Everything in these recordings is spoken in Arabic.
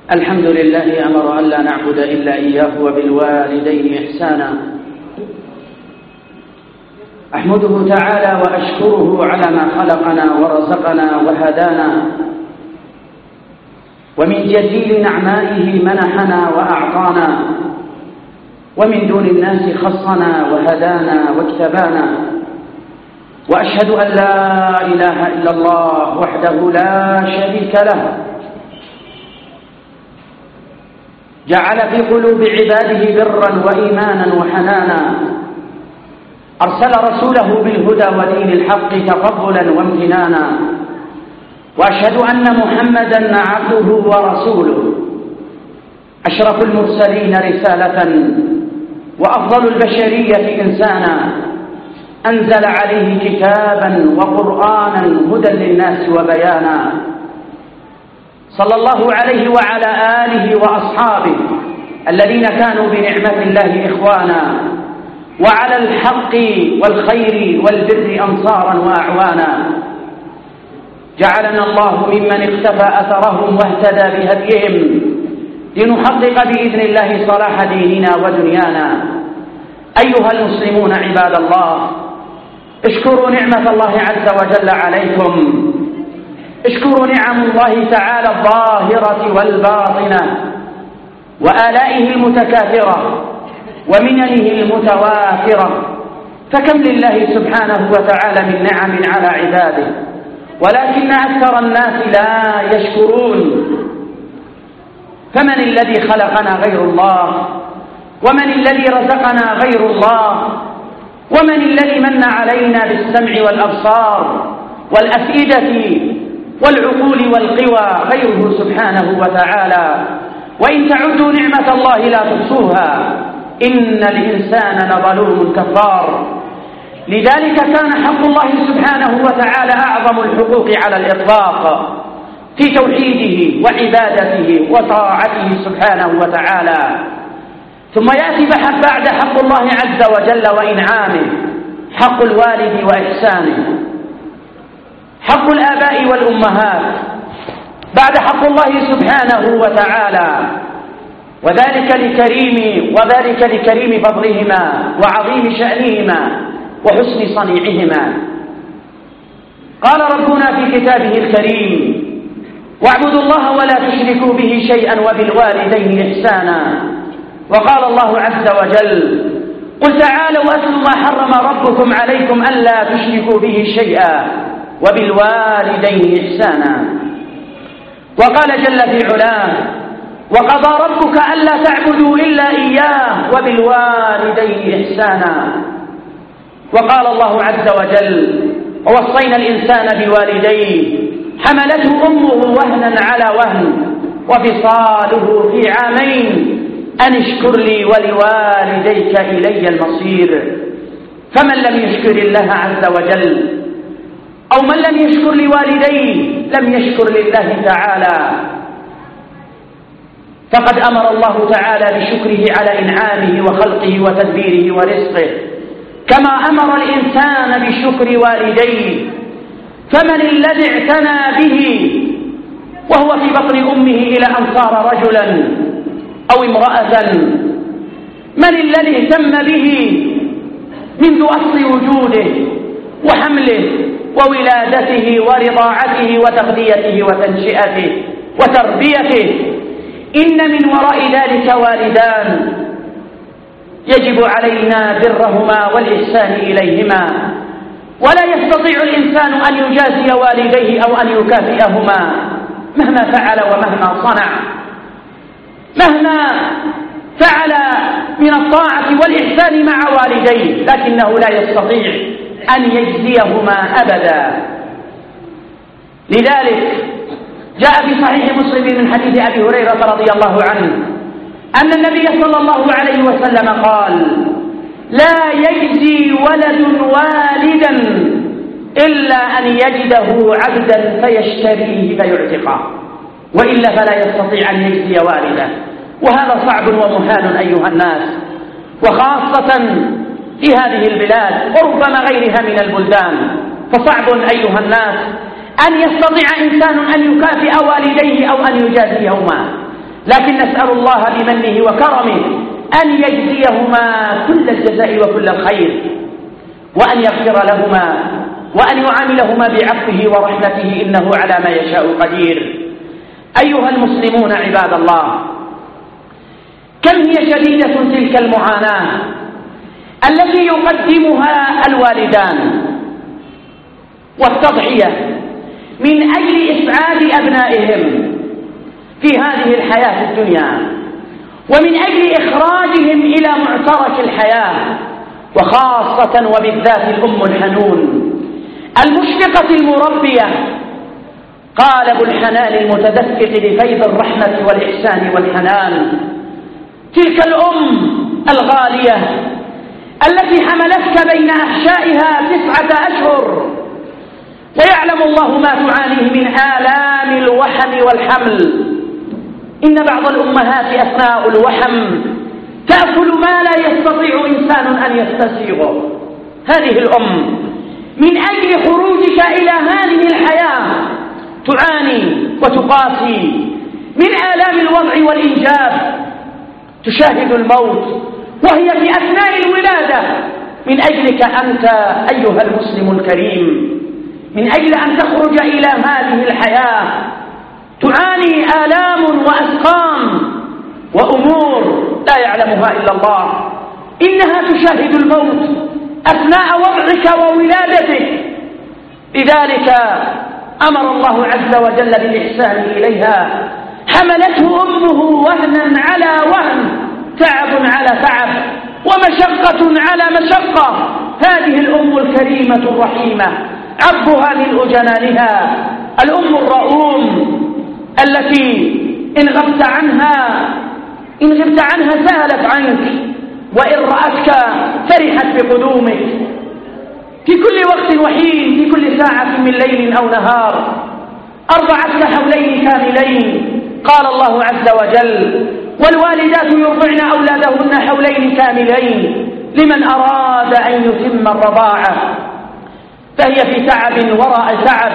الحمد لله أمر أن لا نعبد إلا إياه وبالوالدين إحسانا. أحمده تعالى وأشكره على ما خلقنا ورزقنا وهدانا، ومن جزيل نعمائه منحنا وأعطانا، ومن دون الناس خصنا وهدانا واجتبانا. وأشهد أن لا إله إلا الله وحده لا شريك له، جعل في قلوب عباده برا وإيمانا وحنانا، أرسل رسوله بالهدى ودين الحق تفضلا وامتنانا. وأشهد أن محمدا عبده ورسوله، أشرف المرسلين رسالة وأفضل البشرية إنسانا، أنزل عليه كتابا وقرآنا هدى للناس وبيانا. صلى الله عليه وعلى آله وأصحابه الذين كانوا بنعمة الله إخوانا، وعلى الحق والخير والبر أنصارا وأعوانا. جعلنا الله ممن اقتفى أثرهم واهتدى بهديهم لنحقق بإذن الله صلاح ديننا ودنيانا. أيها المسلمون عباد الله، اشكروا نعمة الله عز وجل عليكم، اشكروا نعم الله تعالى الظاهرة والباطنة، وآلائه المتكاثرة ومننه المتوافرة. فكم لله سبحانه وتعالى من نعم على عباده، ولكن أكثر الناس لا يشكرون. فمن الذي خلقنا غير الله؟ ومن الذي رزقنا غير الله؟ ومن الذي من علينا بالسمع والأبصار والأفئدة والعقول والقوى غيره سبحانه وتعالى؟ وإن تعدوا نعمة الله لا تحصوها، إن الإنسان لظلوم كفار. لذلك كان حق الله سبحانه وتعالى أعظم الحقوق على الإطلاق في توحيده وعبادته وطاعته سبحانه وتعالى. ثم يأتي بعد حق الله عز وجل وإنعامه حق الوالد وإحسانه، حق الآباء والأمهات، بعد حق الله سبحانه وتعالى، وذلك لكريم فضلهما وعظيم شأنهما وحسن صنيعهما. قال ربنا في كتابه الكريم: واعبدوا الله ولا تشركوا به شيئا وبالوالدين إحسانا. وقال الله عز وجل: قل تعالوا أتل ما حرم ربكم عليكم ألا تشركوا به شيئا وبالوالدين إحسانا. وقال جل في علاه: وقضى ربك ألا تعبدوا إلا إياه وبالوالدين إحسانا. وقال الله عز وجل: ووصينا الإنسان بوالديه حملته أمه وهنا على وهن وفصاله في عامين أن اشكر لي ولوالديك إلي المصير. فمن لم يشكر الله عز وجل أو من لم يشكر لوالديه لم يشكر لله تعالى. فقد أمر الله تعالى بشكره على إنعامه وخلقه وتدبيره ورزقه، كما أمر الإنسان بشكر والديه. فمن الذي اعتنى به وهو في بطن أمه إلى أن صار رجلا أو امرأة؟ من الذي اهتم به منذ أصل وجوده وحمله وولادته ورضاعته وتغذيته وتنشئته وتربيته؟ إن من وراء ذلك والدان يجب علينا برهما والإحسان إليهما، ولا يستطيع الإنسان أن يجازي والديه أو أن يكافئهما مهما فعل ومهما صنع، مهما فعل من الطاعة والإحسان مع والديه، لكنه لا يستطيع أن يجزيهما أبدا. لذلك جاء في صحيح مسلم من حديث أبي هريرة رضي الله عنه أن النبي صلى الله عليه وسلم قال: لا يجزي ولد والدا إلا أن يجده عبدا فيشتريه فيعتقه، وإلا فلا يستطيع أن يجزي والده. وهذا صعب ومحال أيها الناس، وخاصة في هذه البلاد وربما غيرها من البلدان. فصعب أيها الناس أن يستطيع إنسان أن يكافئ والديه أو أن يجازيهما، لكن نسأل الله بمنه وكرمه أن يجزيهما كل الجزاء وكل الخير، وأن يغفر لهما، وأن يعاملهما بعفوه ورحمته، إنه على ما يشاء قدير. أيها المسلمون عباد الله، كم هي شديدة تلك المعاناة التي يقدمها الوالدان والتضحية من أجل إسعاد أبنائهم في هذه الحياة الدنيا، ومن أجل إخراجهم إلى معترك الحياة، وخاصة وبالذات الأم الحنون المشفقة المربية، قالب الحنان المتدفق لفيض الرحمة والإحسان والحنان. تلك الأم الغالية التي حملتك بين أحشائها 9 أشهر، ويعلم الله ما تعانيه من آلام الوحم والحمل. إن بعض الأمهات أثناء الوحم تأكل ما لا يستطيع إنسان أن يستسيغه. هذه الأم من أجل خروجك إلى هذه الحياة تعاني وتقاسي من آلام الوضع والإنجاب، تشاهد الموت وهي في أثناء الولادة من أجلك أنت أيها المسلم الكريم، من أجل أن تخرج إلى هذه الحياة تعاني آلام وأسقام وأمور لا يعلمها إلا الله. إنها تشاهد الموت أثناء وضعك وولادتك، لذلك أمر الله عز وجل بالإحسان إليها. حملته أمه وهنا على وهن، تعب على تعب، ومشقة على مشقة. هذه الأم الكريمة الرحيمة عبها ملء جنانها، الأم الرؤوم التي إن غبت عنها سالت عنك، وإن رأتك فرحت بقدومك في كل وقت وحين، في كل ساعة من ليل أو نهار. أرضعتك حولين كاملين، قال الله عز وجل: والوالدات يرضعن أولادهن حولين كاملين لمن أراد أن يتم الرضاعة. فهي في تعب وراء تعب،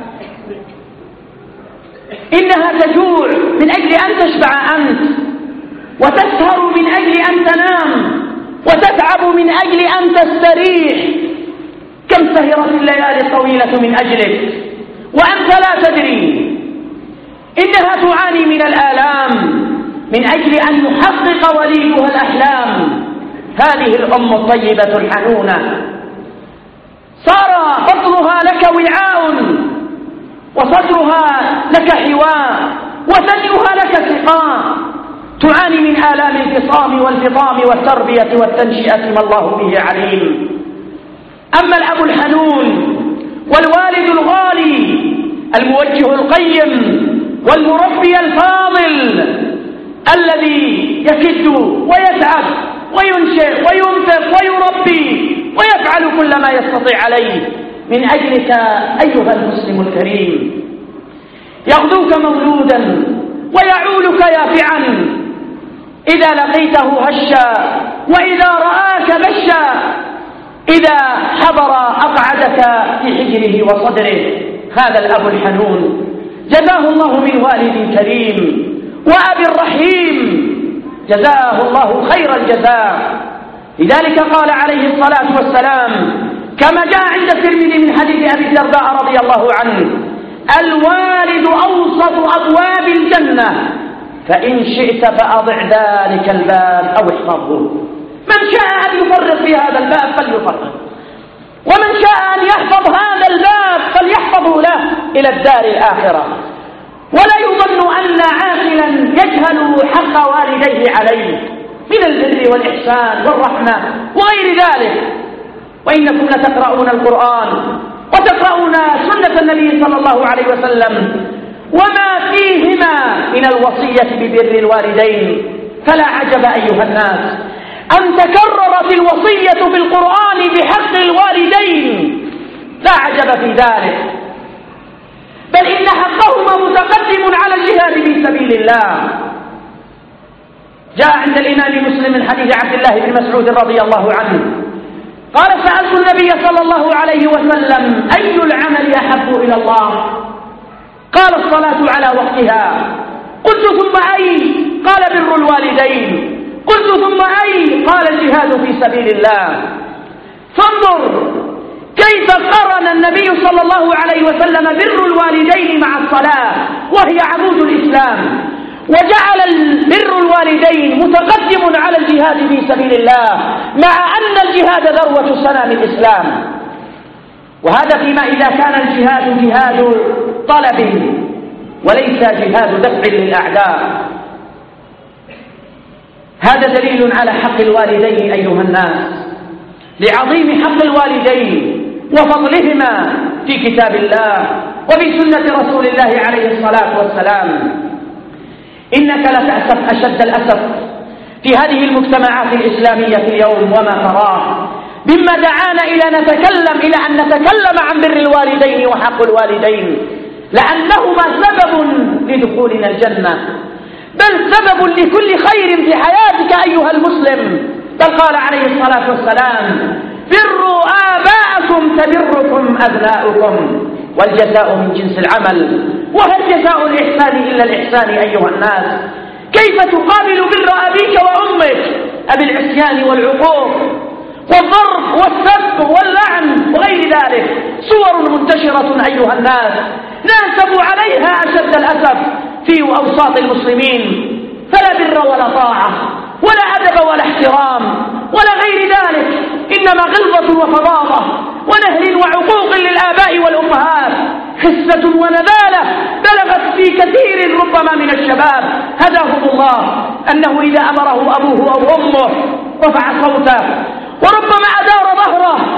إنها تجوع من أجل أن تشبع أنت، وتسهر من أجل أن تنام، وتتعب من أجل أن تستريح. كم سهرت الليالي الطويلة من أجلك وأنت لا تدري. إنها تعاني من الآلام من أجل أن يحقق وليدها الأحلام. هذه الأم الطيبة الحنونة صار بطنها لك وعاء، وصدرها لك حواء، وثديها لك سقاء. تعاني من آلام الفصام والفطام والتربية والتنشئة ما الله به عليم. أما الأب الحنون والوالد الغالي الموجه القيم والمربي الفاضل الذي يكد ويتعب وينشئ وينفق ويربي ويفعل كل ما يستطيع عليه من أجلك أيها المسلم الكريم. يغدوك مولودا ويعولك يافعا، إذا لقيته هشا وإذا رآك بشا، إذا حضر أقعدك في حجره وصدره. هذا الأب الحنون جزاه الله من والد كريم وأب رحيم، جزاه الله خير الجزاء. لذلك قال عليه الصلاة والسلام كما جاء عند الترمذي من حديث أبي الدرداء رضي الله عنه: الوالد أوسط أبواب الجنة، فإن شئت فأضع ذلك الباب أو احفظه. من شاء أن يفرط في هذا الباب فليفرط، ومن شاء أن يحفظ هذا الباب فليحفظه له إلى الدار الآخرة. ولا يظن أن عاقلا يجهل حق والديه عليه من البر والإحسان والرحمة وغير ذلك. وإنكم لتقرؤون القرآن وتقرؤون سنة النبي صلى الله عليه وسلم وما فيهما من الوصية ببر الوالدين، فلا عجب أيها الناس أن تكررت الوصية في القرآن بحق الوالدين، لا عجب في ذلك، بل إن حقهما متقدم على الجهاد في سبيل الله. جاء عند الإمام مسلم من حديث عبد الله بن مسعود رضي الله عنه قال: سألت النبي صلى الله عليه وسلم: أي العمل أحب إلى الله؟ قال: الصلاة على وقتها. قلت: ثم أي؟ قال بر الوالدين. قلت ثم أي؟ قال الجهاد في سبيل الله. فانظر كيف قرن النبي صلى الله عليه وسلم بر الوالدين مع الصلاة وهي عمود الإسلام، وجعل بر الوالدين متقدم على الجهاد في سبيل الله، مع أن الجهاد ذروة سنام الإسلام. وهذا فيما إذا كان الجهاد جهاد طلب وليس جهاد دفع للأعداء. هذا دليل على حق الوالدين أيها الناس، لعظيم حق الوالدين وفضلهما في كتاب الله وفي سنة رسول الله عليه الصلاة والسلام. إنك لتأسف أشد الأسف في هذه المجتمعات الإسلامية اليوم وما تراه مما دعانا إلى أن نتكلم عن بر الوالدين وحق الوالدين، لأنهما سبب لدخولنا الجنة، بل سبب لكل خير في حياتك أيها المسلم. بل قال عليه الصلاة والسلام: بروا آباءكم تبركم أبناؤكم، والجزاء من جنس العمل، وهل جزاء الإحسان إلا الإحسان أيها الناس؟ كيف تقابل بر أبيك وأمك؟ أبي العصيان والعقوق والضرب والسب واللعن وغير ذلك صور منتشرة أيها الناس ناسب عليها أشد الأسف في أوساط المسلمين، فلا بر ولا طاعة ولا أدب ولا احترام ولا غير ذلك، إنما غلظة وفظاظة ونهل وعقوق للآباء والأمهات، خسة ونذالة بلغت في كثير ربما من الشباب هداهم الله أنه إذا أمره أبوه أو أمه رفع صوته، وربما أدار ظهره،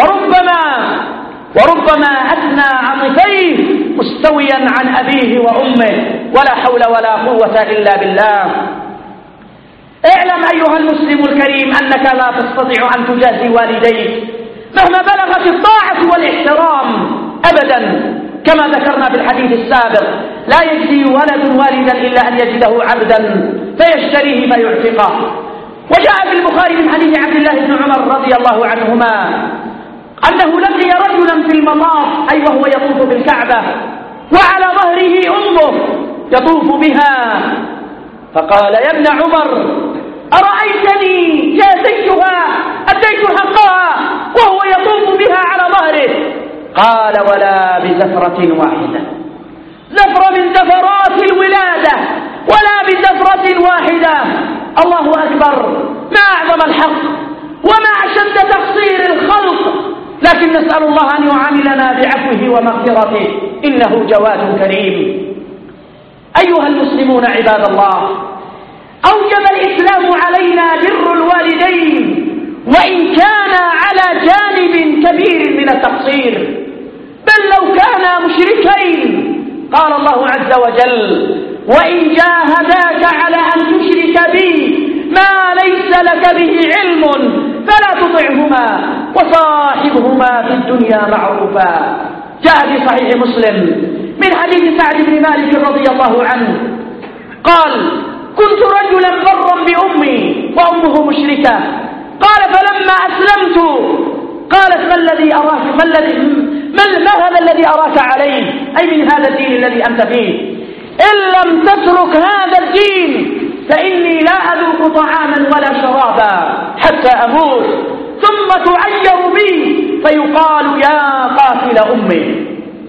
وربما أثنى عطفيه مستويا عن أبيه وأمه، ولا حول ولا قوة إلا بالله. اعلم أيها المسلم الكريم أنك لا تستطيع أن تجازي والديك مهما بلغت الطاعة والاحترام أبدا، كما ذكرنا في الحديث السابق: لا يجزي ولد والدا إلا أن يجده عبدا فيشتريه فيعتقه. وجاء في البخاري من حديث عبد الله بن عمر رضي الله عنهما أنه لقي رجلا في المطاف، أي وهو يطوف بالكعبة، وعلى ظهره أمه يطوف بها، فقال: يا ابن عمر، أرأيتني جازيتها أديت حقها وهو يطوف بها على ظهره؟ قال: ولا بزفرة واحدة، زفرة من زفرات الولادة، ولا بزفرة واحدة. الله أكبر، ما أعظم الحق وما أشد تقصير الخلق، لكن نسأل الله أن يعاملنا بعفوه ومغفرته، إنه جواد كريم. أيها المسلمون عباد الله، أوجب الإسلام علينا بر الوالدين وإن كان على جانب كبير من التقصير، بل لو كانا مشركين. قال الله عز وجل: وإن جاهداك على أن تشرك بي ما ليس لك به علم فلا تطعهما وصاحبهما في الدنيا معروفا. جاء في صحيح مسلم من حديث سعد بن مالك رضي الله عنه قال: كنت رجلا برا بأمي وأمه مشركة. قال: فلما أسلمت قالت: ما هذا الذي أراك عليه، أي من هذا الدين الذي أنت فيه؟ إن لم تترك هذا الدين فإني لا أذوق طعاما ولا شرابا حتى أموت، ثم تعير بي فيقال: يا قاتل أمي.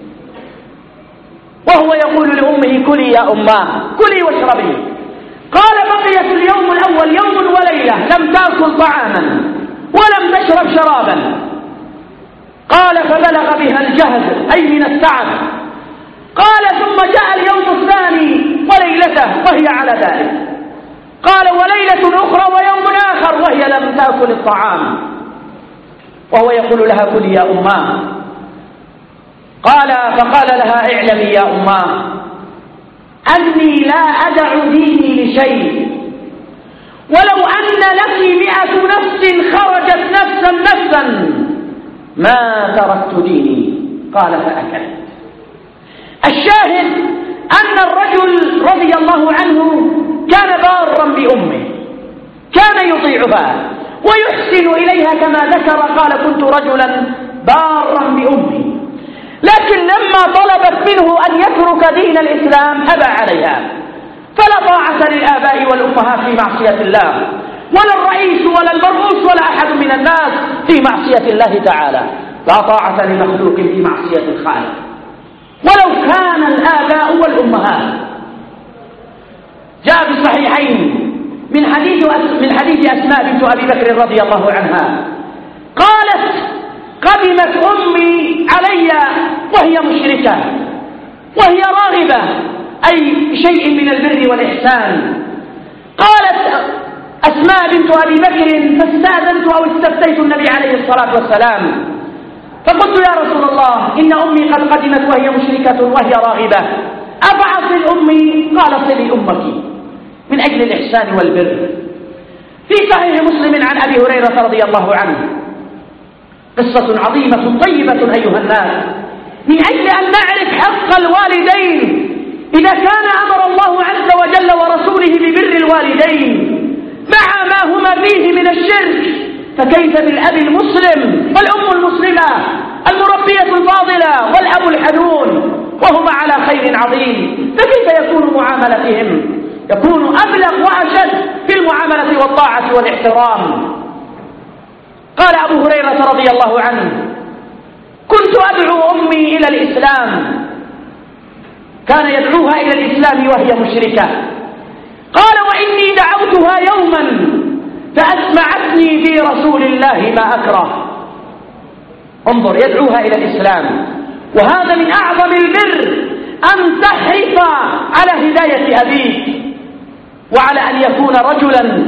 وهو يقول لأمه: كلي يا أماه، كلي واشربي. قال: بقيت اليوم الأول يوم وليلة لم تأكل طعاما ولم تشرب شرابا. قال: فبلغ بها الجهد، أي من التعب. قال: ثم جاء اليوم الثاني وليلته وهي على ذلك. قال: وليلة أخرى ويوم آخر وهي لم تأكل الطعام، وهو يقول لها: كلي يا أماه. فقال لها: اعلمي يا أماه أني لا أدع ديني لشيء، ولو أن لك 100 نفس خرجت نفسا ما تركت ديني. قال: فأكلت. الشاهد أن الرجل رضي الله عنه كان بارا بأمه، كان يطيعها ويحسن إليها كما ذكر. قال: كنت رجلا بارا بأمي، لكن لما طلبت منه أن يترك دين الإسلام أبى عليها، فلا طاعة للآباء والأمهات في معصية الله، ولا الرئيس ولا المرؤوس ولا أحد من الناس في معصية الله تعالى. لا طاعة لمخلوق في معصية الخالق ولو كان الآباء والأمهات. جاء في الصحيحين من حديث أسماء بنت أبي بكر رضي الله عنها قالت: قدمت أمي علي وهي مشركة وهي راغبة أي شيء من البر والإحسان. قالت أسماء بنت أبي بكر: فاستأذنت أو استفتيت النبي عليه الصلاة والسلام فقلت: يا رسول الله، إن أمي قد قدمت وهي مشركة وهي راغبة، أفأصل أمي؟ قال: صلي أمك، من أجل الإحسان والبر. في صحيح مسلم عن أبي هريرة رضي الله عنه قصة عظيمة طيبة أيها الناس، من أجل أن نعرف حق الوالدين. إذا كان أمر الله عز وجل ورسوله ببر الوالدين مع ما هما فيه من الشرك، فكيف بالأب المسلم والأم المسلمة المربية الفاضلة والأب الحنون وهما على خير عظيم؟ فكيف يكون معاملتهم؟ يكون أبلغ وأشد في المعاملة والطاعة والاحترام. قال أبو هريرة رضي الله عنه: كنت أدعو أمي إلى الإسلام، كان يدعوها إلى الإسلام وهي مشركة. قال: وإني دعوتها يوما فأسمعتني في رسول الله ما أكره. انظر، يدعوها إلى الإسلام، وهذا من أعظم البر أن تحرص على هداية أبيك وعلى أن يكون رجلا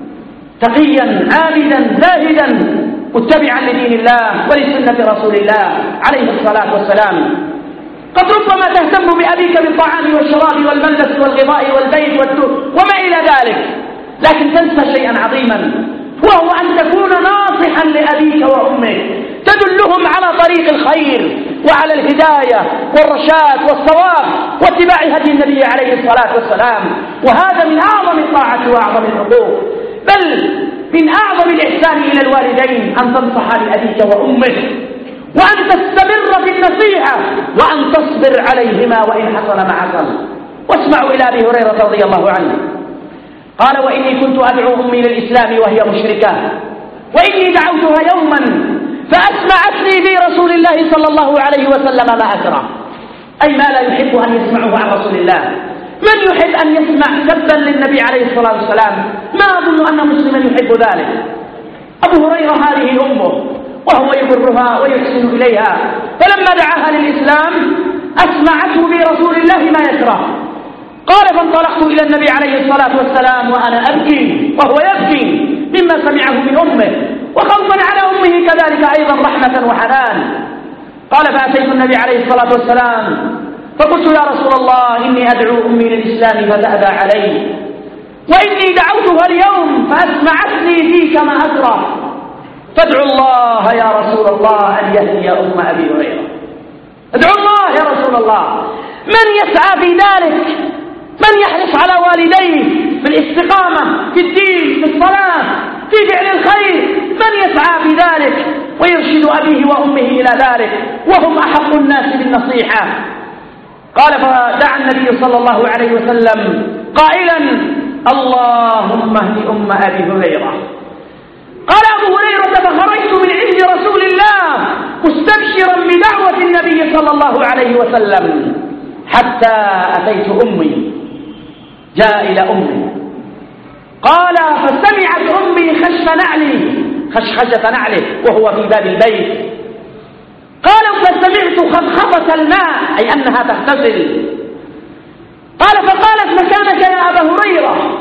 تقيا عابدا زاهدا متبعا لدين الله ولسنة رسول الله عليه الصلاة والسلام. قد ربما تهتم بأبيك بالطعام والشراب والملبس والغذاء والبيت وما إلى ذلك، لكن تنسى شيئا عظيما، وهو أن تكون ناصحا لأبيك وأمك، تدلهم على طريق الخير وعلى الهداية والرشاد والصواب واتباع هدي النبي عليه الصلاة والسلام. وهذا من أعظم الطاعة وأعظم الحقوق، بل من أعظم الإحسان إلى الوالدين أن تنصح لأبيك وأمك، وأن تستمر في النصيحة، وأن تصبر عليهما وإن حصل ما حصل. واسمعوا إلى أبي هريرة رضي الله عنه قال: وإني كنت أدعو أمي للإسلام وهي مشركة، وإني دعوتها يوما فأسمعتني في رسول الله صلى الله عليه وسلم ما أكره، أي ما لا يحب أن يسمعه عن رسول الله. من يحب أن يسمع سبا للنبي عليه الصلاة والسلام؟ ما أظن أن مسلما يحب ذلك. أبو هريرة هذه أمه وهو يبرها ويحسن إليها، فلما دعاها للإسلام أسمعته برسول الله ما يكره. قال: فانطلقت إلى النبي عليه الصلاة والسلام وأنا أبكي وهو يبكي مما سمعه من أمه، وخوفا على أمه كذلك أيضا رحمة وحنان. قال: فأتيت النبي عليه الصلاة والسلام فقلت: يا رسول الله، إني أدعو أمي للإسلام فتأبى علي، وإني دعوتها اليوم فأسمعتني فيك ما أكره، فادعو الله يا رسول الله أن يهدي أم أبي هريرة. ادعو الله يا رسول الله. من يسعى في ذلك؟ من يحرص على والديه بالاستقامة في الدين، في الصلاة، في فعل الخير؟ من يسعى في ذلك ويرشد أبيه وأمه إلى ذلك، وهم أحق الناس بالنصيحة. قال: فدعا النبي صلى الله عليه وسلم قائلا: اللهم اهد أم أبي هريرة. قال أبو هريرة: فخرجت من عند رسول الله مستبشرا بدعوة النبي صلى الله عليه وسلم حتى أتيت أمي. جاء إلى أمي قال: فسمعت أمي خشخشة نعله وهو في باب البيت. قال: فسمعت خفخفة الماء، أي أنها تغتسل. قال: فقالت: مكانك يا أبا هريرة.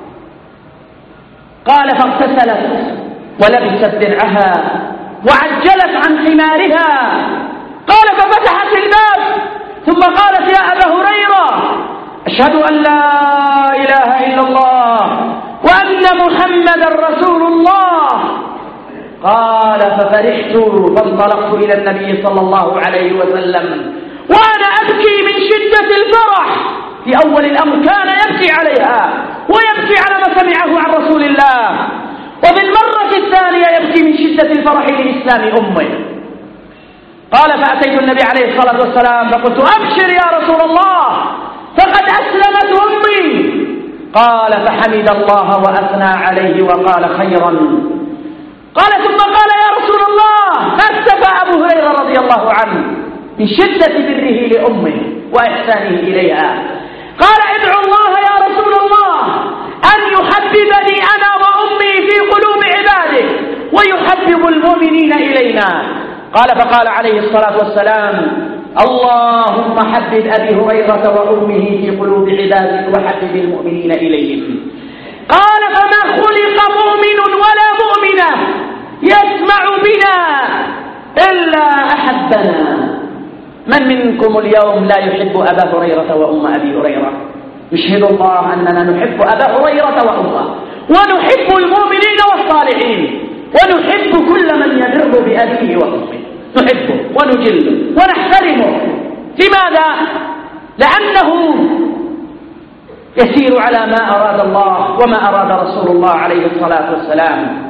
قال: فاغتسلت ولبست درعها وعجلت عن حمارها. قال: ففتحت الباب ثم قالت: يا أبا هريرة، أشهد أن لا إله إلا الله وأن محمدا رسول الله. قال: ففرحت فانطلقت إلى النبي صلى الله عليه وسلم وأنا أبكي من شدة الفرح. في أول الأمر كان يبكي عليها ويبكي على ما سمعه عن رسول الله، وفي المرة الثانية يبكي من شدة الفرح لإسلام أمه. قال: فأتيت النبي عليه الصلاة والسلام فقلت: أبشر يا رسول الله، فقد أسلمت أمي. قال فحمد الله وأثنى عليه وقال خيرا. قال ثم قال يا رسول الله ما استفى أبو هريرة رضي الله عنه من شدة بره لأمه وإحسانه إليها. قال ادعو الله يا رسول الله أن يحببني أنا وأمي في قلوب عباده ويحبب المؤمنين إلينا. قال فقال عليه الصلاة والسلام اللهم حبب أبي هريرة وأمه في قلوب عبادك وحبب المؤمنين إليهم. قال فما خلق مؤمن ولا مؤمنة يسمع بنا إلا أحبنا. من منكم اليوم لا يحب أبا هريرة وأم أبي هريرة؟ يشهد الله أننا نحب أبا هريرة وأمه ونحب المؤمنين والصالحين ونحب كل من يبر بأبيه وأمه، نحبه ونجله ونحترمه. لماذا؟ لأنه يسير على ما أراد الله وما أراد رسول الله عليه الصلاة والسلام.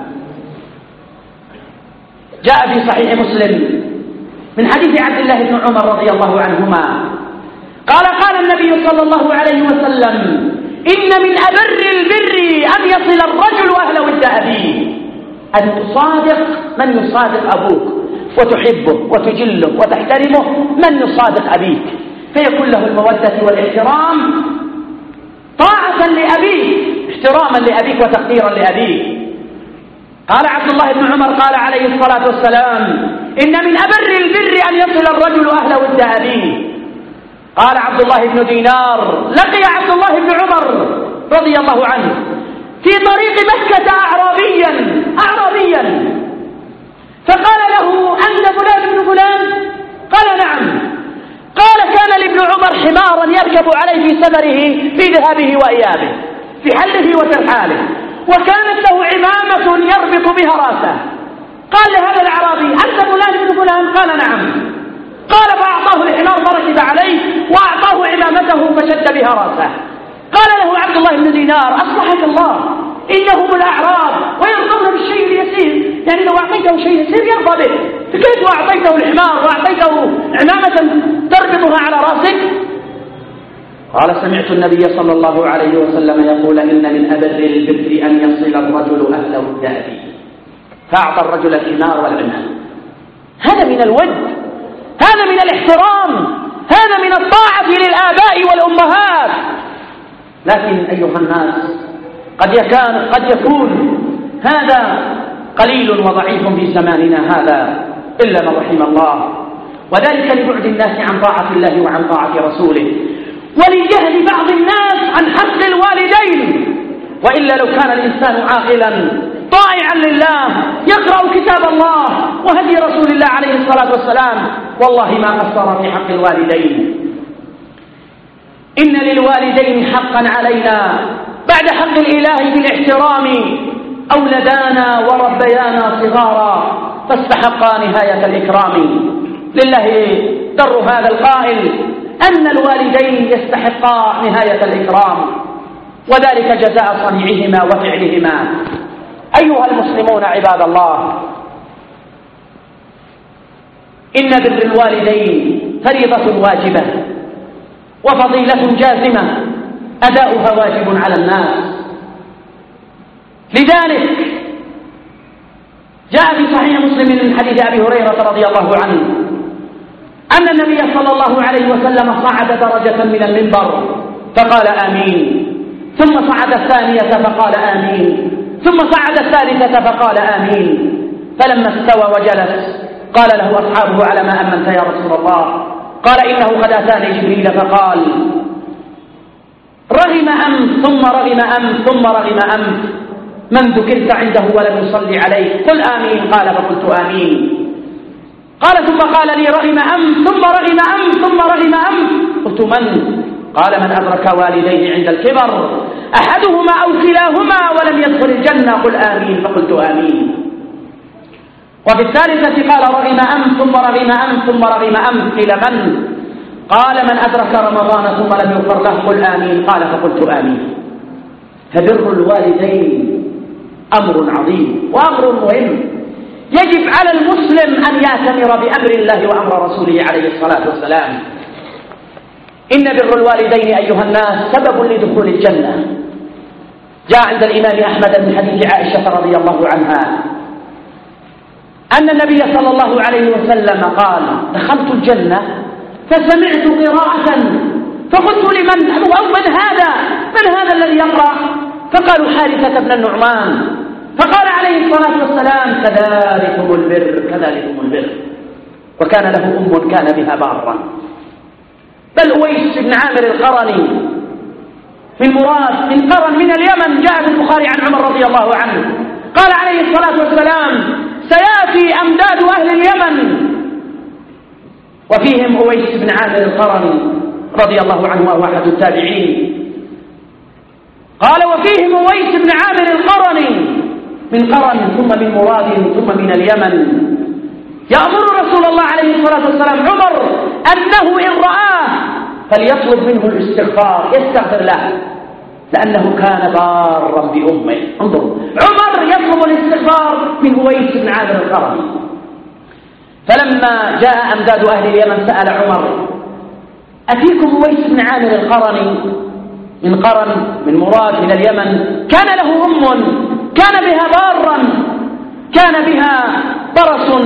جاء في صحيح مسلم من حديث عبد الله بن عمر رضي الله عنهما قال النبي صلى الله عليه وسلم إن من أبر البر أن يصل الرجل أهل ود أبيه، أن تصادق من يصادق أبوك وتحبه وتجله وتحترمه، من يصادق أبيك فيكون له المودة والاحترام طاعة لأبيك، احتراما لأبيك وتقديرا لأبيك. قال عبد الله بن عمر قال عليه الصلاة والسلام إن من أبر البر أن يصل الرجل أهل ود أبيه. قال عبد الله بن دينار لقي عبد الله بن عمر رضي الله عنه في طريق مكة أعرابيا فقال له أنت فلان بن فلان؟ قال نعم. قال كان لابن عمر حمارا يركب عليه في سفره في ذهابه وإيابه في حله وترحاله، وكانت له عمامة يربط بها راسه. قال لهذا الأعرابي أنت فلان بن فلان؟ قال نعم. قال فأعطاه الحمار فركب عليه وأعطاه عمامته فشد بها راسه. قال له عبد الله بن دينار أصلحك الله إنهم الأعراب ويرضون بالشيء اليسير، يعني لو أعطيته شيء يسير يرضى به، فكيف أعطيته الحمار وأعطيته عمامة تربطها على راسك؟ قال سمعت النبي صلى الله عليه وسلم يقول إن من أبر البر أن يصل الرجل أهل ود أبيه، فأعطى الرجل الحمار والعمامة. هذا من الود، هذا من الاحترام، هذا من الطاعة للآباء والأمهات. لكن أيها الناس قد يكون هذا قليل وضعيف في زماننا هذا إلا من رحم الله، وذلك لبعد الناس عن طاعة الله وعن طاعة رسوله، ولجهل بعض الناس عن حق الوالدين. وإلا لو كان الإنسان عاقلا طائعا لله يقرأ كتاب الله وهدي رسول الله عليه الصلاة والسلام والله ما قصر في حق الوالدين. إن للوالدين حقا علينا بعد حق الإله بالاحترام، أولدانا وربيانا صغارا فاستحقا نهاية الإكرام. لله در هذا القائل أن الوالدين يستحقا نهاية الإكرام، وذلك جزاء صنيعهما وفعلهما. أيها المسلمون عباد الله، إن بر الوالدين فريضة واجبة وفضيلة جازمة أداؤها واجب على الناس. لذلك جاء في صحيح مسلم من حديث أبي هريرة رضي الله عنه أن النبي صلى الله عليه وسلم صعد درجة من المنبر فقال آمين، ثم صعد الثانية فقال آمين، ثم صعد الثالثة فقال آمين. فلما استوى وجلس قال له أصحابه على ما أمنت يا رسول الله؟ قال إنه قد أتاني جبريل فقال رغم أمس ثم رغم أمس ثم رغم أمس من ذكرت عنده ولم يصلي عليه قل آمين. قال فقلت آمين. قال ثم قال لي رغم أمس ثم رغم أمس ثم رغم أمس قلت من؟ قال من أدرك والديه عند الكبر أحدهما أو كلاهما ولم يدخل الجنة قل آمين. فقلت آمين. وفي الثالثة قال رغم أمس ثم رغم أمس ثم رغم أمس قيل من؟ قال من أدرك رمضان ثم لم يغفر له قل آمين. قال فقلت آمين. فبر الوالدين أمر عظيم وأمر مهم يجب على المسلم أن يأتمر بأمر الله وأمر رسوله عليه الصلاة والسلام. إن بر الوالدين أيها الناس سبب لدخول الجنة، جاء عند الإمام أحمد من حديث عائشة رضي الله عنها أن النبي صلى الله عليه وسلم قال: دخلت الجنة فسمعت قراءة فقلت لمن أو من هذا الذي يقرأ؟ فقالوا: حارثة بن النعمان. فقال عليه الصلاة والسلام: كذلكم البر. وكان له أم كان بها بارا. بل أويس بن عامر القرني في المراد من قرن من اليمن، جاء في البخاري عن عمر رضي الله عنه قال عليه الصلاة والسلام: سيأتي أمداد أهل اليمن، وفيهم أويس بن عامر القرني رضي الله عنه وهو أحد التابعين. قال: وفيهم أويس بن عامر القرني من قرن ثم من مراد ثم من اليمن، يأمر رسول الله عليه الصلاة والسلام عمر أنه إن رآه فليطلب منه الاستغفار، يستغفر له، لأنه كان بارا بأمه. انظروا، عمر يطلب الاستغفار من أويس بن عامر القرني. فلما جاء أمداد أهل اليمن سأل عمر: أتيكم أويس بن عامر القرني من قرن من مراد من اليمن، كان له أم كان بها بارا، كان بها برص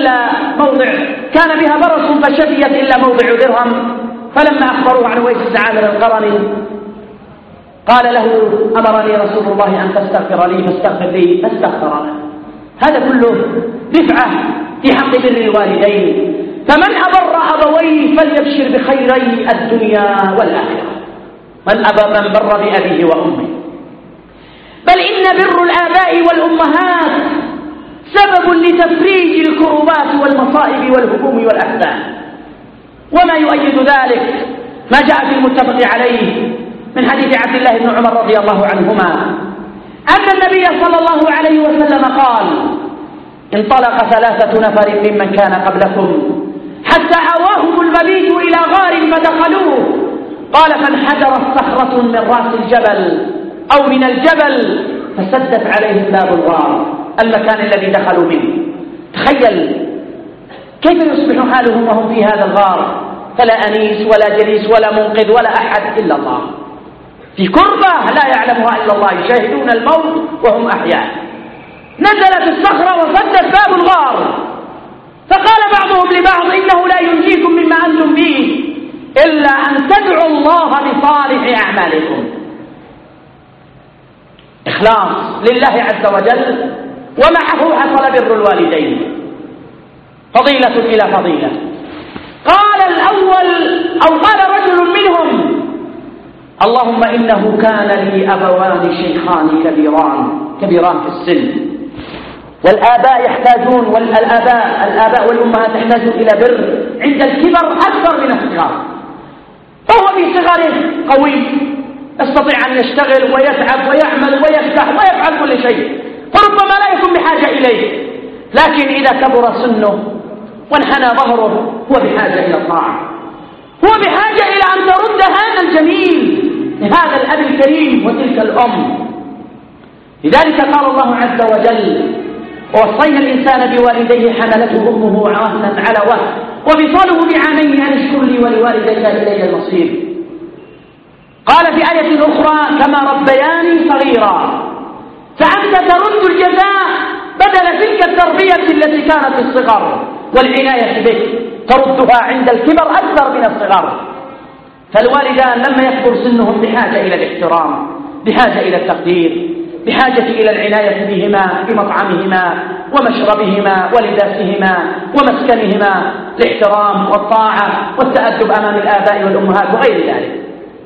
فشفيت إلا موضع درهم. فلما أخبروه عن أويس بن عامر القرني قال له: أمرني رسول الله أن تستغفر لي فاستغفر لي، فاستغفر له. هذا كله دفعة في حق بر الوالدين. فمن أبر أبويه فليبشر بخيري الدنيا والآخرة، من بر بأبيه وأمه. بل إن بر الآباء والأمهات سبب لتفريج الكربات والمصائب والهموم والأحزان. وما يؤيد ذلك ما جاء في المتفق عليه من حديث عبد الله بن عمر رضي الله عنهما أن النبي صلى الله عليه وسلم قال: انطلق 3 نفر ممن كان قبلكم حتى آواهم المبيت إلى غار فدخلوه. قال: فانحدرت صخرة من رأس الجبل أو من الجبل فسدت عليهم باب الغار، المكان الذي دخلوا منه. تخيل كيف يصبح حالهم وهم في هذا الغار، فلا أنيس ولا جليس ولا منقذ ولا أحد إلا الله، في كربة لا يعلمها إلا الله، يشاهدون الموت وهم أحياء. نزلت الصخرة وسدت باب الغار، فقال بعضهم لبعض: إنه لا ينجيكم مما أنتم فيه إلا أن تدعوا الله بصالح أعمالكم. إخلاص لله عز وجل، ومعه حصل بر الوالدين، فضيلة إلى فضيلة. قال الأول أو قال رجل منهم: اللهم إنه كان لي أبوان شيخان كبيران في السن، والآباء يحتاجون الآباء والأمهات يحتاجون إلى بر عند الكبر أكثر من الصغار. فهو في صغره قوي، يستطيع أن يشتغل ويتعب ويعمل ويفتح ويفعل كل شيء، فربما لا يكون بحاجة إليه. لكن إذا كبر سنه وانحنى ظهره هو بحاجة إلى الطاعة، هو بحاجة إلى أن ترد هذا الجميل لهذا الأب الكريم وتلك الأم. لذلك قال الله عز وجل: ووصينا الإنسان بوالديه حملته أمه وهنا على وهن وفصاله بعامين أن اشكر لي ولوالديك إلي المصير. قال في آية أخرى: كما ربياني صغيرا. فأنت ترد الجزاء بدل تلك التربية التي كانت في الصغر والعناية بك، تردها عند الكبر أكثر من الصغر. فالوالدان لما يكبر سنهم بحاجة إلى الاحترام، بحاجة إلى التقدير، بحاجة إلى العناية بهما، بمطعمهما ومشربهما ولباسهما ومسكنهما، الاحترام والطاعة والتأدب أمام الآباء والأمهات وغير ذلك.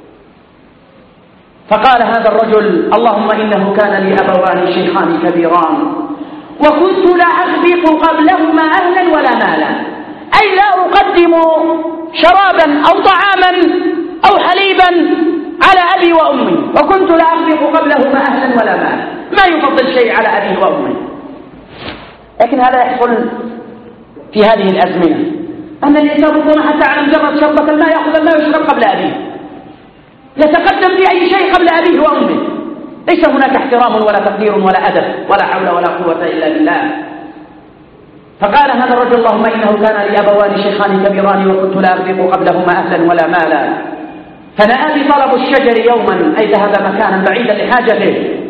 فقال هذا الرجل: اللهم إنه كان لي أبوان شيخان كبيران وكنت لا أسبق قبلهما أهلا ولا مالا، أي لا أقدم شرابا أو طعاما أو حليبا على أبي وأمي، وكنت لا أسبق قبلهما أهلا ولا مالا، ما يفضل شيء على أبيه وأمه. لكن هذا يحصل في هذه الأزمنة، أن الإنسان ربما حتى على مجرد شربة الماء يأخذ الماء ويشرب قبل أبيه، يتقدم في أي شيء قبل أبيه وأمه، ليس هناك احترام ولا تقدير ولا أدب ولا حول ولا قوة إلا بالله. فقال هذا الرجل: اللهم إنه كان لي أبوان شيخان كبيران وكنت لا أسبق قبلهما أهلا ولا مالا. فنأى طلب الشجر يوما، أي ذهب مكانا بعيدا لحاجته،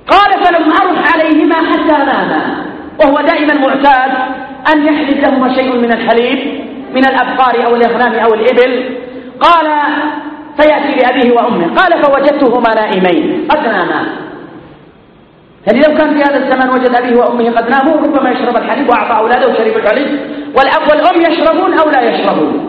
قال فلم أرح عليهما حتى ناما، وهو دائما معتاد أن يحلب لهما شيء من الحليب من الأبقار أو الأغنام أو الإبل. قال فيأتي بأبيه وأمه، قال فوجدتهما نائمين قد ناما. يعني لو كان في هذا الزمن وجد أبيه وأمه قد ناموا ربما يشرب الحليب وأعطى أولاده وشرب الحليب، والأب والأم يشربون أو لا يشربون،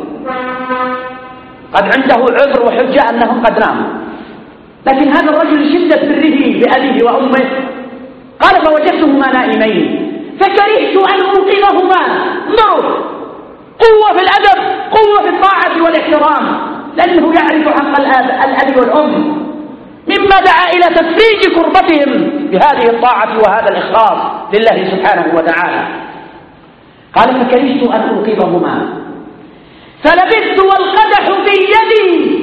قد عنده عذر وحجة أنهم قد ناموا. لكن هذا الرجل شدة بره بأبيه وأمه قال فوجدتهما نائمين فكرهت أن أوقظهما. انظروا، قوة في الأدب، قوة في الطاعة والاحترام، لأنه يعرف حق الأب والأم، مما دعا إلى تفريج كربتهم بهذه الطاعة وهذا الإخلاص لله سبحانه وتعالى. قال فكرهت أن أوقظهما فلبثت والقدح في يدي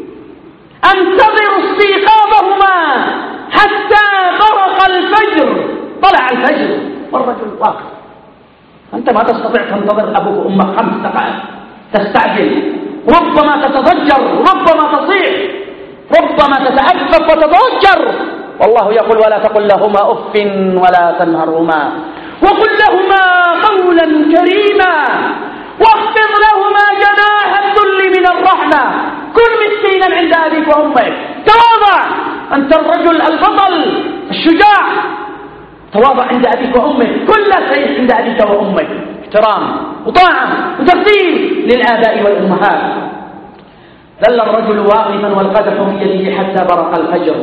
أنتظر استيقاظهما حتى برق الفجر. طلع الفجر والرجل واقف. أنت ما تستطيع تنتظر أبوك وأمك 5 دقائق، تستعجل، ربما تتضجر، ربما تصيح، ربما تتأفف وتتضجر. والله يقول ولا تقل لهما أف ولا تنهرهما وقل لهما قولا كريما واخفض لهما جناح الذل من الرحمة. كن مسكينا عند أبيك وأمك، تواضع، أنت الرجل البطل الشجاع، تواضع عند أبيك وأمك، كل شيء عند أبيك وأمك احترام وطاعة وتقدير للآباء والأمهات. ظل الرجل واقفا والقدح في يده حتى برق الفجر،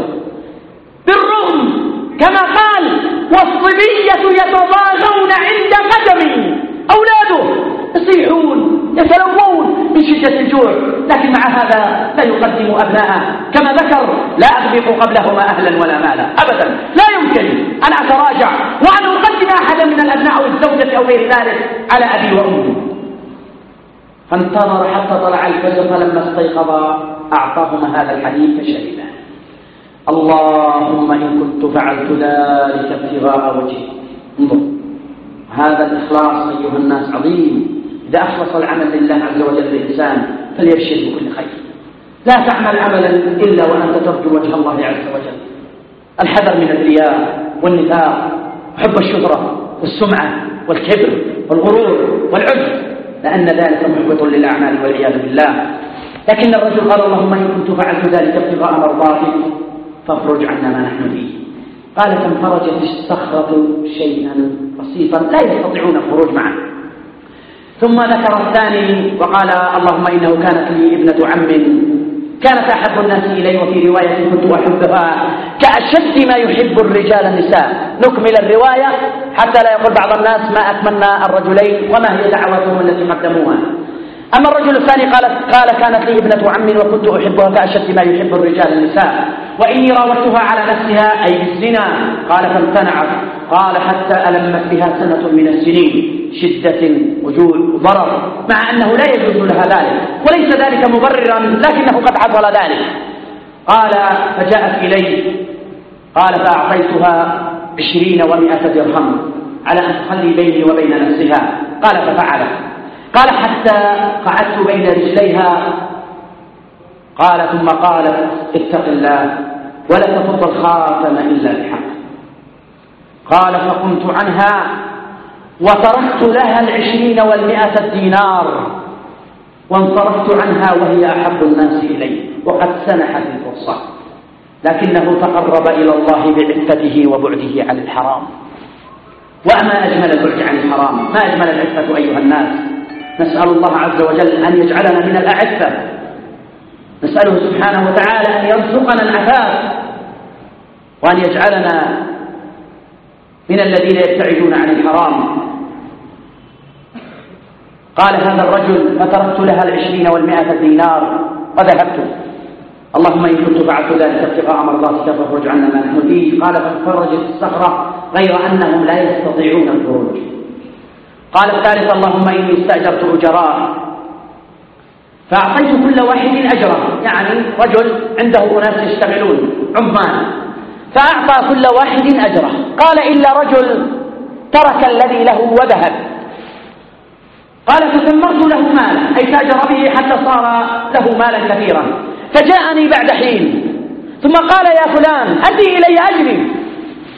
بالرغم كما قال والصبية يتضاغون عند قدمي، أولاده يصيحون يتلوون من شدة الجوع، لكن مع هذا لا يقدم أبناءه كما ذكر لا أسبق قبلهما أهلا ولا مالا أبدا. لا يمكن أن أتراجع وأن أقدم أحدا من الأبناء أو الزوجة أو غير ذلك على أبي وأمي. فانتظر حتى طلع الفجر، فلما استيقظ أعطاهما هذا الحديث فشربا. اللهم إن كنت فعلت ذلك ابتغاء وجهك. انظر، هذا الإخلاص أيها الناس عظيم. إذا أخلص العمل لله عز وجل الإنسان فليبشر بكل خير. لا تعمل عملا إلا وأنت ترجو وجه الله عز وجل. الحذر من الرياء والنفاق وحب الشهرة والسمعة والكبر والغرور والعجب، لأن ذلك محبط للأعمال والعياذ بالله. لكن الرجل قال اللهم إن كنت فعلت ذلك ابتغاء مرضاتك فاخرج عنا ما نحن فيه. قال فانفرجت الصخرة شيئا بسيطا لا يستطيعون الخروج معه. ثم ذكر الثاني وقال اللهم إنه كانت لي ابنة عم كانت أحب الناس إلي، وفي رواية كنت أحبها كأشد ما يحب الرجال النساء. نكمل الرواية حتى لا يقول بعض الناس ما أتمنى الرجلين وما هي دعوتهم التي قدموها. أما الرجل الثاني قال كانت لي ابنة عم وكنت أحبها كأشد ما يحب الرجال النساء، وإني راودتها على نفسها أي بالزنا. قال فامتنعت. قال حتى ألمت بها سنة من السنين، شدة وجوع وضرر، مع أنه لا يجوز لها ذلك وليس ذلك مبررا، لكنه قد حصل ذلك. قال فجاءت إلي، قال فأعطيتها 20 و100 درهم على أن تخلي بيني وبين نفسها. قال ففعلت. قال حتى قعدت بين رجليها. قال ثم قالت اتق الله ولا تفض الخاتم إلا بحق. قال فقمت عنها وتركت لها 20 و100 دينار وانصرفت عنها وهي أحب الناس إلي وقد سنحت الفرصة، لكنه تقرب إلى الله بعفته وبعده عن الحرام. وما أجمل البعد عن الحرام، ما أجمل العفة أيها الناس. نسأل الله عز وجل أن يجعلنا من الأعفة، نسأله سبحانه وتعالى أن يرزقنا العفاف وأن يجعلنا من الذين يبتعدون عن الحرام. قال هذا الرجل فتركت لها 20 و100 دينار وذهبت. اللهم إن كنت فعلت ذلك ابتغاء مرضاتك فاخرج عنا ما نحن فيه. قال فانفرجت الصخرة غير أنهم لا يستطيعون الخروج. قال الثالث اللهم إني استأجرت أجراء فأعطيت كل واحد أجره، يعني رجل عنده أناس يشتغلون عمال، فأعطى كل واحد أجره. قال إلا رجل ترك الذي له وذهب. قال فثمرت له مالا، أي تاجر به حتى صار له مالا كثيرا، فجاءني بعد حين ثم قال يا فلان أدي إلي أجري.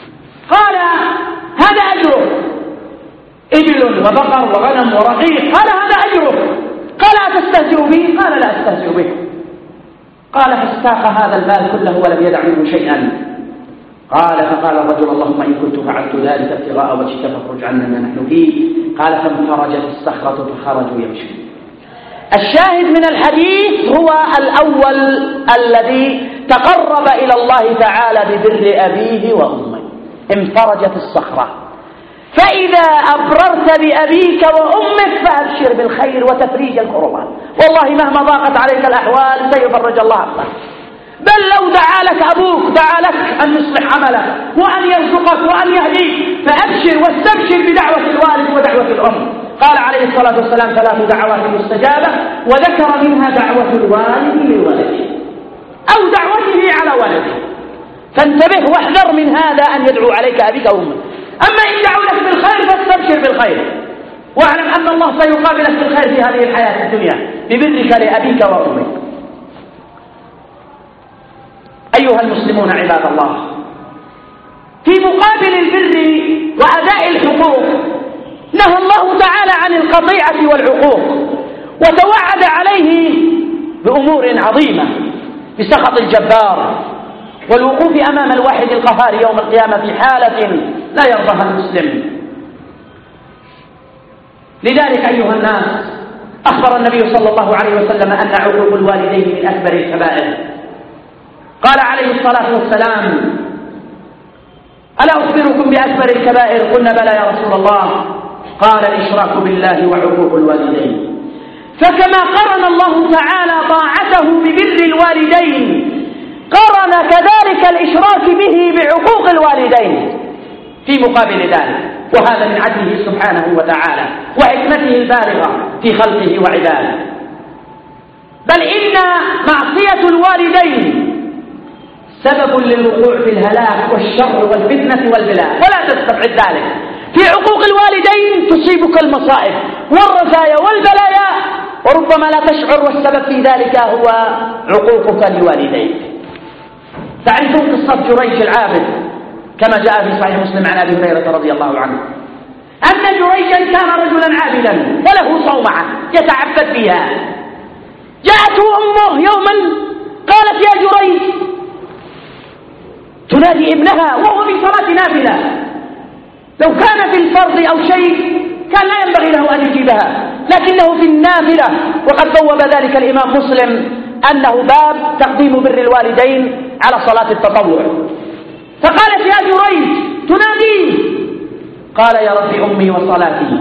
قال هذا أجره، إبل وبقر وغنم ورقيق، قال هذا أجره. قال أتستهزئ به؟ قال لا أستهزئ به. قال فاستاق هذا المال كله ولم يدع منه شيئا. فقال الرجل اللهم إن كنت فعلت ذلك ابتغاء وجهك فاخرج عنا ما نحن فيه. قال فانفرجت الصخرة فخرجوا يمشون. الشاهد من الحديث هو الأول الذي تقرب إلى الله تعالى ببر أبيه وأمه، انفرجت الصخرة. فإذا أبررت بأبيك وأمك فأبشر بالخير وتفريج الكربات، والله مهما ضاقت عليك الأحوال سيفرج الله عنك. بل لو دعا لك أبوك دعا لك أن يصلح عملك وأن يرزقك وأن يهديك، فأبشر واستبشر بدعوة الوالد ودعوة الأم. قال عليه الصلاة والسلام 3 دعوات مستجابة، وذكر منها دعوة الوالد لولده أو دعوته على ولده. فانتبه واحذر من هذا أن يدعو عليك أبيك وأمك. أما إن دعوا لك بالخير فاستبشر بالخير، واعلم أن الله سيقابلك بالخير في هذه الحياة الدنيا ببرك لأبيك وأمك. أيها المسلمون عباد الله، في مقابل البر وأداء الحقوق نهى الله تعالى عن القطيعة والعقوق، وتوعد عليه بأمور عظيمة، بسخط الجبار والوقوف أمام الواحد القهار يوم القيامة في حالة لا يرضاها المسلم. لذلك أيها الناس، أخبر النبي صلى الله عليه وسلم أن عقوق الوالدين من أكبر الكبائر. قال عليه الصلاة والسلام ألا أخبركم بأكبر الكبائر؟ قلنا بلى يا رسول الله. قال الإشراك بالله وعقوق الوالدين. فكما قرن الله تعالى طاعته ببر الوالدين، قرن كذلك الإشراك به بعقوق الوالدين في مقابل ذلك، وهذا من عدله سبحانه وتعالى وحكمته البالغة في خلقه وعباده. بل إن معصية الوالدين سبب للوقوع في الهلاك والشر والفتنة والبلاء، ولا تستبعد ذلك. في عقوق الوالدين تصيبك المصائب والرزايا والبلايا، وربما لا تشعر، والسبب في ذلك هو عقوقك لوالديك. تعرفون قصة جريج العابد كما جاء في صحيح مسلم عن أبي هريرة رضي الله عنه أن جريجا كان رجلا عابدا وله صومعة يتعبد بها. جاءته أمه يوما قالت يا جريج، تنادي ابنها وهو في صلاة نافلة. لو كان في الفرض أو شيء كان لا ينبغي له أن يجيبها، لكنه في النافلة، وقد بوب ذلك الإمام مسلم أنه باب تقديم بر الوالدين على صلاة التطوع. فقالت يا جريج تنادي، قال يا رب أمي وصلاتي،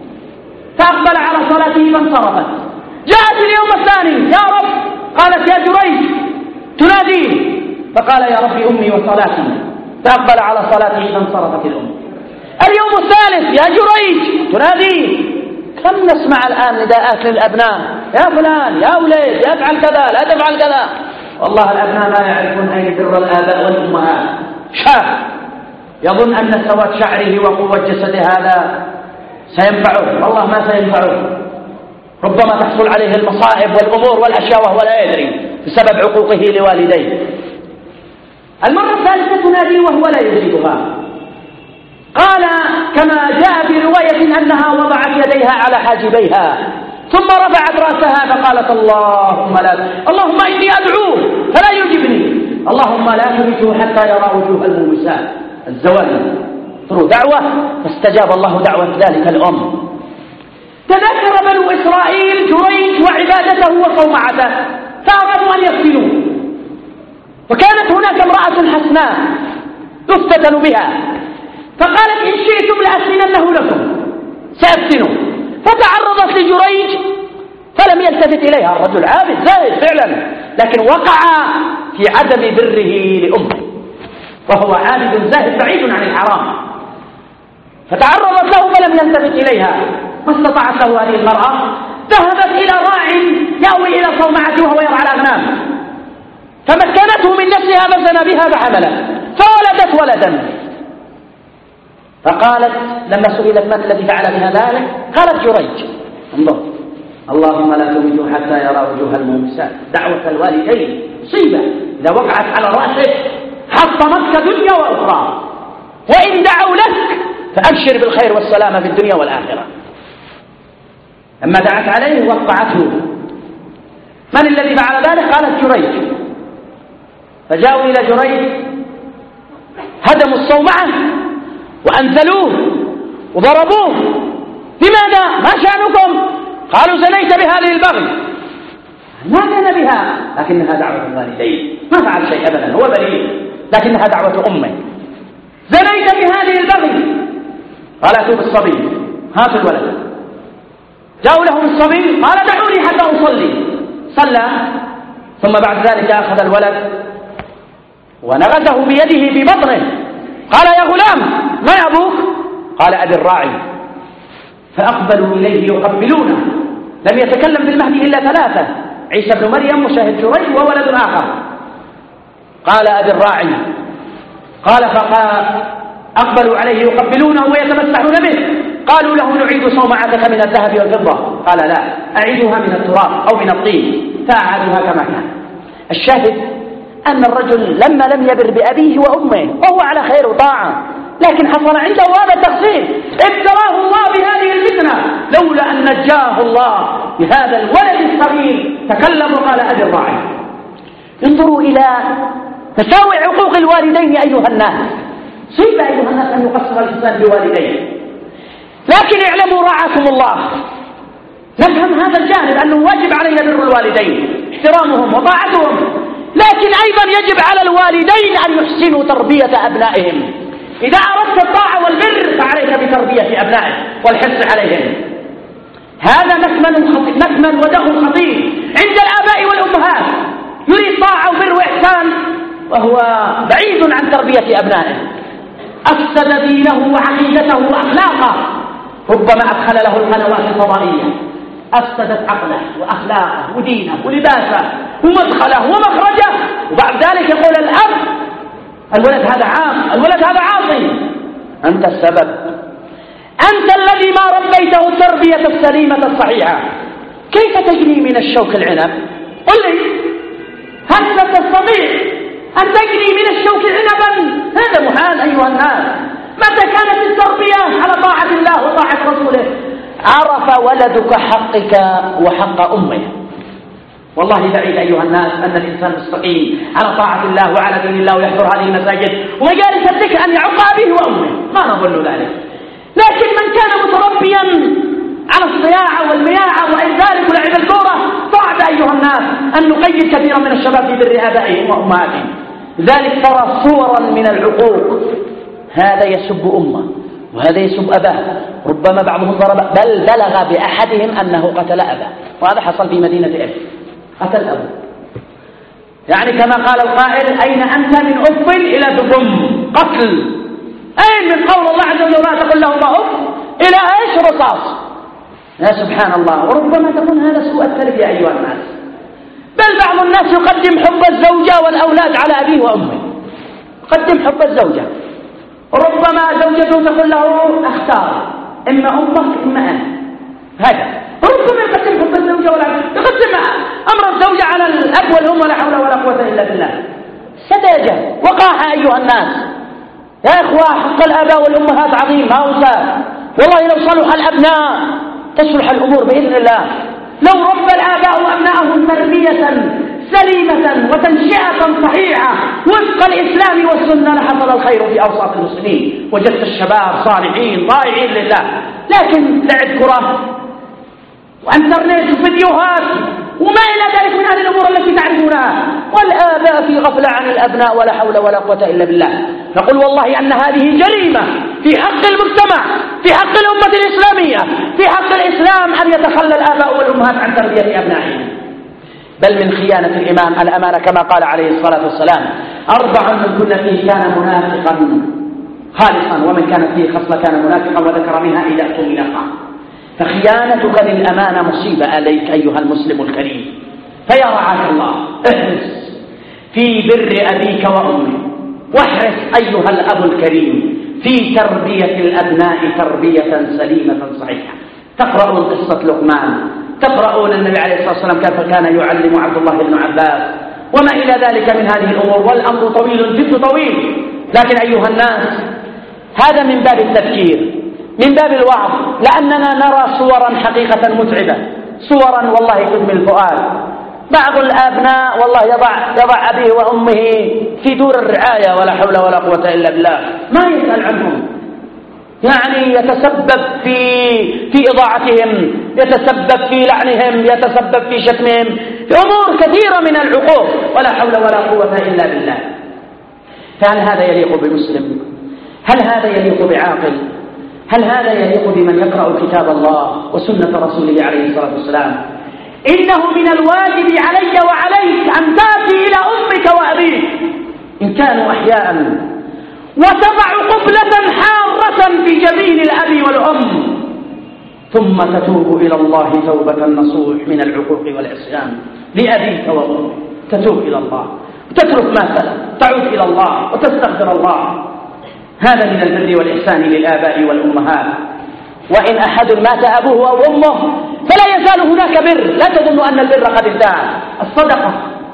فأقبل على صلاته فانصرفت. جاءت اليوم الثاني يا رب، قالت يا جريج تنادي، فقال يا رب أمي وصلاتي، فأقبل على صلاته فانصرفت الأم. اليوم الثالث يا جريج تنادي. كم نسمع الآن نداءات للأبناء، يا فلان يا ولد يا افعل كذا لا تفعل كذا. والله الأبناء لا يعرفون أين بر الآباء والأمهات. شاب يظن أن سواد شعره وقوة جسده هذا سينفعه، والله ما سينفعه. ربما تحصل عليه المصائب والأمور والأشياء وهو لا يدري بسبب عقوقه لوالديه. المرة الثالثة تنادي وهو لا يجيبها. قال كما جاء في رواية أنها وضعت يديها على حاجبيها ثم رفعت رأسها فقالت اللهم إني أدعوه فلا يجبني، اللهم لا تمته حتى يرى وجوه الموسى الزوال. دعوة فاستجاب الله دعوة ذلك الأم. تذكر بنو إسرائيل جريج وعبادته وصومعته فأرادوا أن يفتنوه، وكانت هناك امرأة حسناء تفتتن بها، فقالت إن شئتم لأفتننه لكم، سأفتنه. فتعرضت لجريج فلم يلتفت إليها، الرجل عابد زاهد فعلا، لكن وقع في عدم بره لأمه، وهو عابد زاهد بعيد عن الحرام. فتعرضت له فلم يلتفت إليها، ما استطاعت له هذه المرأة. ذهبت إلى راع يأوي إلى صومعته وهو يرعى الأغنام، فمكنته من نفسها فزن بها فحملت فولدت ولدا. فقالت لما سئلت من الذي فعل بها ذلك قالت جريج. انظر، اللهم لا تمته حتى يرى وجوه الموسى. دعوة الوالدين مصيبة إذا وقعت على رأسك حطمتك دنيا وأخرى. وإن دعوا لك فأبشر بالخير والسلامة في الدنيا والآخرة. لما دعت عليه وقعته. من الذي فعل ذلك؟ قالت جريج. فجاءوا إلى جريج هدموا الصومعة وأنزلوه وضربوه. لماذا؟ ما شأنكم؟ قالوا زنيت بهذه البغي. ما زنى بها، لكنها دعوة الوالدين، ما فعل شيء أبدا، هو بريء، لكنها دعوة أمه. زنيت بهذه البغي. قال أتوا بالصبي، هاتوا الولد. جاءوا له بالصبي، قال دعوني حتى أصلي. صلى، ثم بعد ذلك أخذ الولد ونغزه بيده في بطنه. قال يا غلام ما أبوك؟ قال أبي الراعي. فأقبلوا إليه يقبلونه. لم يتكلم في المهدي إلا ثلاثة: عيسى بن مريم وشاهد جريج وولد آخر. قال أبي الراعي. قال فأقبلوا عليه يقبلونه ويتمسحون به. قالوا له نعيد صومعتك من الذهب والفضة. قال لا، أعيدها من التراب أو من الطين. فأعادها كما كان. الشاهد أن الرجل لما لم يبر بأبيه وأمه وهو على خير وطاعة، لكن حصل عنده هذا التقصير، ابتلاه الله بهذه الفتنة. لولا أن نجاه الله بهذا الولد الصغير تكلم وقال أبي الراعي. انظروا إلى تساوي حقوق الوالدين أيها الناس. صيب أيها الناس أن يقصر الإنسان بوالديه، لكن اعلموا رعاكم الله، نفهم هذا الجانب أنه واجب علينا بر الوالدين، احترامهم وطاعتهم، لكن أيضا يجب على الوالدين أن يحسنوا تربية أبنائهم. إذا أردت الطاعة والبر فعليك بتربية أبنائك والحرص عليهم. هذا مكمن ودخل خطير عند الآباء والأمهات، يريد طاعة وبر وإحسان وهو بعيد عن تربية أبنائه. أفسد دينه وعقيدته وأخلاقه، ربما أدخل له القنوات الفضائية، أفسدت عقله وأخلاقه ودينه ولباسه ومدخله ومخرجه، وبعد ذلك يقول الأب الولد هذا عاصي، الولد هذا عاصي. أنت السبب، أنت الذي ما ربيته التربية السليمة الصحيحة. كيف تجني من الشوك العنب؟ قل لي، هل تستطيع أن تجني من الشوك عنبا؟ هذا محال أيها الناس. متى كانت التربية على طاعة الله وطاعة رسوله عرف ولدك حقك وحق أمه. والله بعيد أيها الناس أن الإنسان مستقيم على طاعة الله وعلى دين الله ويحضر هذه المساجد ومجالس الذكر أن يعق أبيه وأمه، ما نظن ذلك. لكن من كان متربيا على الصياعة والمياعة وإن ذلك ولعب الكورة، صعب أيها الناس أن نقيد كثيرا من الشباب في بر آبائهم وأمهاتهم. لذلك ترى صورا من العقوق، هذا يسب أمه وهذا يسب أباه، ربما بعضهم ضرب بل بلغ بأحدهم أنه قتل أباه، وهذا حصل في مدينة إف، قتل أبوه. يعني كما قال القائل أين أنت من أف إلى ذم قتل، أين من قول الله عز وجل لا تقل لهما أف إلى إيش رصاص. يا سبحان الله، وربما تكون هذا سوء التربية أيها الناس. بل بعض الناس يقدم حب الزوجة والأولاد على أبيه وأمه، يقدم حب الزوجة، ربما زوجته تقول له اختار إما أمك إما أنا، هذا ربما يقدم حب الزوجة والأولاد، يقدم أمر الزوجة على الأب والأم ولا حول ولا قوة إلا بالله. سذاجة وقاحة أيها الناس. يا إخوة، حق الآباء والأمهات عظيم، ما هو سهل. والله لو صلح الأبناء تصلح الأمور بإذن الله. لو ربى الآباء وأبنائهم تربية سليمة وتنشئة صحيحة وفق الإسلام والسنة لحصل الخير في أوساط المسلمين، وجدت الشباب صالحين ضائعين لله. لكن لعب كرة وانترنت وفيديوهات وما إلى ذلك من هذه الأمور التي تعرفونها، والآباء في غفلة عن الأبناء ولا حول ولا قوة إلا بالله. نقول والله أن هذه جريمة في حق المجتمع، في حق الأمة الإسلامية، في حق الإسلام أن يتخلى الآباء والأمهات عن تربية أبنائهم. بل من خيانة الأمانة كما قال عليه الصلاة والسلام: 4 من كن فيه كان منافقا خالصا، ومن كانت فيه خصلة كان منافقا، وذكر منها إذا اؤتمن خان. فخيانتك للأمانة مصيبة عليك أيها المسلم الكريم. فيا رعاك الله، احرص في بر أبيك وأمك، واحرص أيها الأب الكريم في تربية الأبناء تربية سليمة صحيحة. تقرؤون قصة لقمان، تقرؤون النبي عليه الصلاة والسلام كيف كان يعلم عبد الله بن عباس، وما إلى ذلك من هذه الأمور، والأمر طويل جد طويل. لكن أيها الناس، هذا من باب التذكير، من باب الوعظ، لأننا نرى صورا حقيقة متعبة، صورا والله تدمي الفؤاد. بعض الأبناء والله يضع أبيه وأمه في دور الرعاية ولا حول ولا قوة إلا بالله، ما يسأل عنهم، يعني يتسبب في إضاعتهم، يتسبب في لعنهم، يتسبب في شتمهم، في أمور كثيرة من العقوق ولا حول ولا قوة إلا بالله. فهل هذا يليق بمسلم؟ هل هذا يليق بعاقل؟ هل هذا يليق بمن يقرأ كتاب الله وسنة رسوله عليه الصلاة والسلام؟ إنه من الواجب علي وعليك أن تأتي إلى أمك وأبيك إن كانوا أحياء وتضع قبلة حارة في جبين الأب والأم، ثم تتوب إلى الله توبة نصوح من العقوق والعصيان لأبيك وأمك، تتوب إلى الله وتترك ما سلف، تعود إلى الله وتستغفر الله. هذا من البر والإحسان للآباء والأمهات. وإن أحد مات أبوه أو أمه فلا يزال هناك بر، لا تظن أن البر قد انتهى. الصدقة،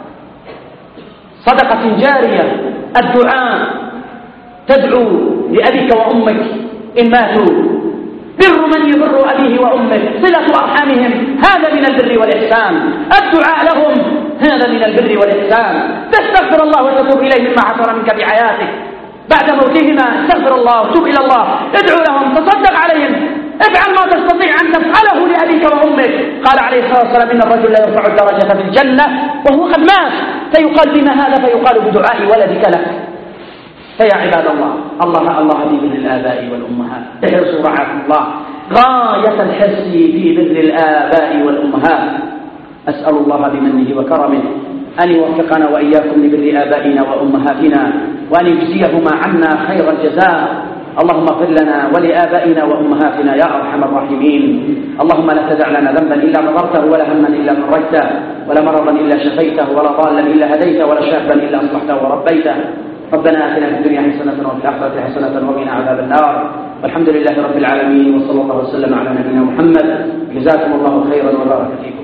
صدقة جارية، الدعاء، تدعو لأبيك وأمك إن ماتوا، بر من يبر أبيه وأمه، صلة أرحامهم، هذا من البر والإحسان، الدعاء لهم هذا من البر والإحسان، تستغفر الله وتتوب إليه مما حصل منك بحياتك، بعد موتهما استغفر الله وتوب إلى الله، ادعو لهم، تصدق عليهم، افعل ما تستطيع أن تفعله لأبيك وأمك. قال عليه الصلاة والسلام إن الرجل لا يرفع الدرجة في الجنة وهو قد مات، فيقال بما هذا؟ فيقال بدعاء ولدك لك. فيا عباد الله، الله ببر الآباء والأمهات، احرصوا رعاكم الله غاية الحرص في بر الآباء والأمهات. أسأل الله بمنه وكرمه أن يوفقنا وإياكم لبر آبائنا وأمهاتنا، وأن يجزيهما عنا خير الجزاء. اللهم اغفر لنا ولآبائنا وأمهاتنا يا أرحم الراحمين. اللهم لا تدع لنا ذنبا إلا غفرته، ولا هما إلا فرجته، ولا مرضا إلا شفيته، ولا ضالا إلا هديته، ولا شابا إلا أصلحته وربيته. ربنا آتنا في الدنيا حسنة وفي الآخرة حسنة وقنا عذاب النار. والحمد لله رب العالمين، وصلى الله وسلم على نبينا محمد. جزاكم الله خيرا وبارك فيكم.